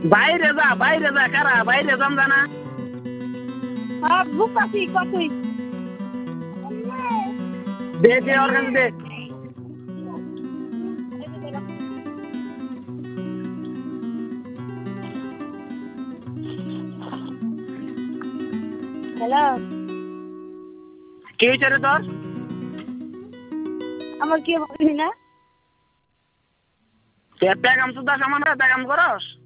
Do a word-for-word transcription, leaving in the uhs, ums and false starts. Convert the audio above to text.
বাইরে যা বাইরে যা কারা বাইরে যাম জানা হ্যাঁ বুঝতেছি কতই দে দে ওর কাছে দে হ্যালো কি হয়েছে রে তোর আমার কি হবে না পেগাম সুদা সামান পেগাম করস